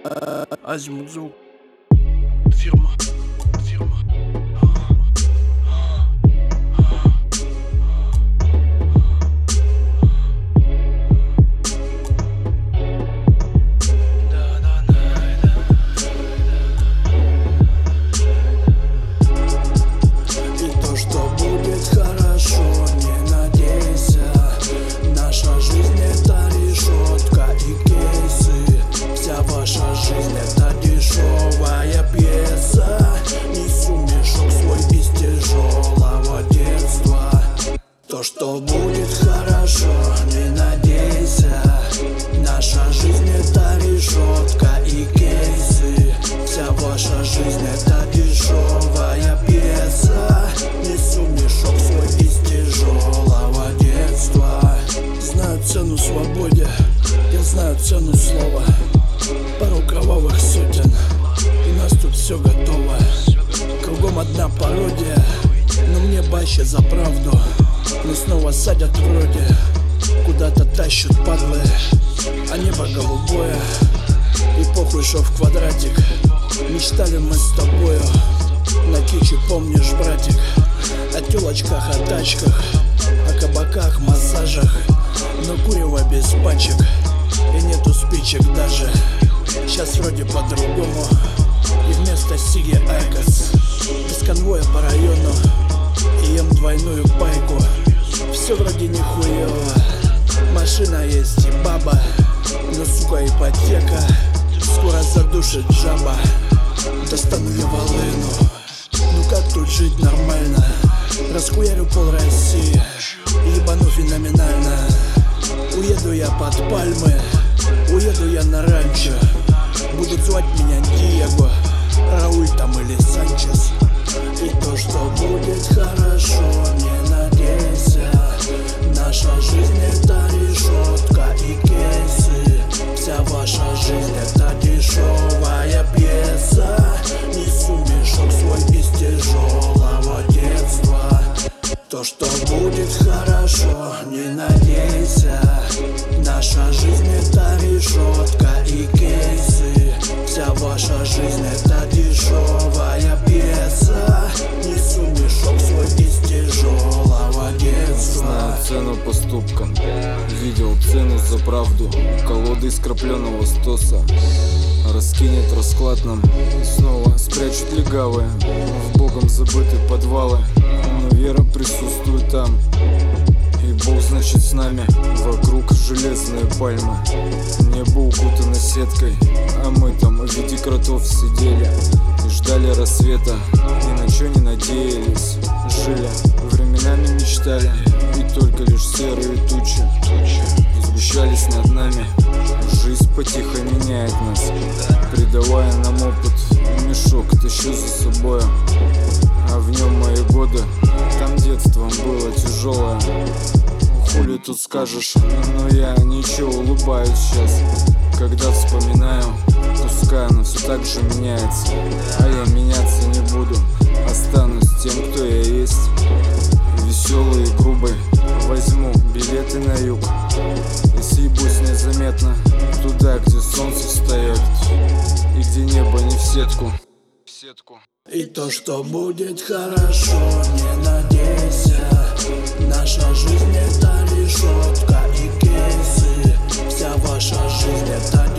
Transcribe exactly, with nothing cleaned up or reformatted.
Азимут звук. Фирма, фирма. И то, что будет хорошо, не надейся. Наша жизнь это решетка и кейсы. Вся ваша жизнь это дешевая пьеса. Несу мешок свой из тяжелого детства. То, что будет хорошо, не надейся. Наша жизнь это решетка и кейсы. Вся ваша жизнь это дешевая пьеса. Несу мешок свой из тяжелого детства. Знаю цену свободе, я знаю цену слова. Пару кровавых сотен, и у нас тут все готово. Кругом одна пародия, но мне баще за правду. Но снова садят вроде, куда-то тащат падлы, а небо голубое. И похуй, шо в квадратик. Мечтали мы с тобою на киче, помнишь, братик? О тёлочках, о тачках, о кабаках, массажах. Но курево без пачек, и нету спичек даже. Сейчас вроде по-другому, и вместо сиги айкос. Без конвоя по району, и ем двойную пайку. Все вроде нихуево, машина есть и баба. Но, сука, ипотека скоро задушит жаба. Достану я волыну, ну как тут жить нормально? Расхуярю пол России, ебану феноменально. Уеду я под пальмы, уеду я на ранчо. Будут звать меня Диего, Рауль там или Санчес. И то, что будет хорошо, не надейся. Наша жизнь это решетка и кейсы. Вся ваша жизнь это дешевая пьеса. Несу мешок свой из тяжелого детства. То, что будет хорошо, не надейся. Наша жизнь это решетка и кейсы. Вся ваша жизнь это дешевая пьеса. Несу мешок свой из тяжелого детства. Знаю цену поступкам, видел цену за правду. Колоды из крапленого стоса раскинет расклад нам. Снова спрячут легавые в богом забытые подвалы. Но вера присутствует там, и Бог значит с нами. Вокруг железные пальмы, небо укутано сеткой. А мы там в виде кротов сидели и ждали рассвета. Ни на чё не надеялись, жили, временами мечтали. И только лишь серые тучи сгущались над нами. Жизнь потихо меняет нас, придавая нам опыт. Мешок тащу за собой, а в нем мои годы. Там детством было тяжелое, хули тут скажешь. Но я ничего, улыбаюсь сейчас, когда вспоминаю. Пускай оно все так же меняется, а я меняться не буду. Останусь тем, кто я есть, веселый и грубый. Возьму билеты на юг и съебусь незаметно туда, где солнце встает и где небо не в сетку. И то, что будет хорошо, не надейся. Наша жизнь это решетка и кейсы. Вся ваша жизнь это